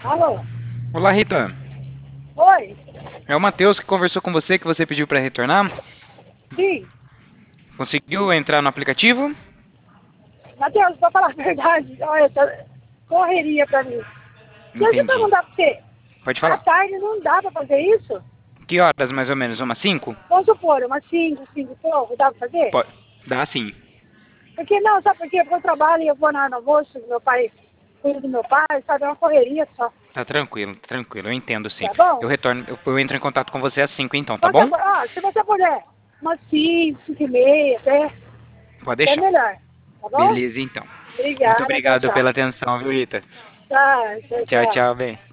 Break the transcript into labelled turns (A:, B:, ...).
A: Alô?
B: Olá, Rita.
A: Oi?
B: É o Matheus que conversou com você, que você pediu para retornar.
A: Sim.
B: Conseguiu entrar no aplicativo?
A: Matheus, pra falar a verdade, olha, tá correria pra mim. Deixa eu
B: Entendi.
A: perguntar pra você.
B: Pode
A: À
B: falar.
A: tarde não dá pra fazer isso?
B: Que horas mais ou menos? Umas 5?
A: Vamos supor, umas 5 e pouco, dá pra fazer?
B: Pode. Dá sim.
A: Porque não, sabe por quê? Porque eu trabalho e eu vou na hora do almoço, meu pai cuida do meu pai, sabe? É uma correria só.
B: Tá tranquilo, tranquilo. Eu entendo sim.
A: Tá bom?
B: Eu retorno, eu entro em contato com você às 5 então, tá
A: Então,
B: bom?
A: se você puder, umas 5, 5 e meia,
B: Pode
A: até
B: deixar.
A: melhor. Tá bom?
B: Beleza então. Muito
A: Obrigada, tchau,
B: obrigado
A: tchau.
B: pela atenção, viu, Rita?
A: Tá, tchau,
B: Tchau,
A: tchau.
B: tchau, bem.